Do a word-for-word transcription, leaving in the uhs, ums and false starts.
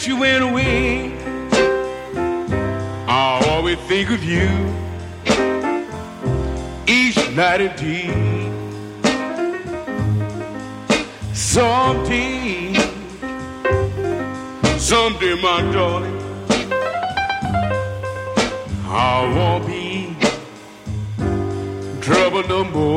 you went away, I always think of you each night and day. Someday, someday, my darling, I won't be trouble no more.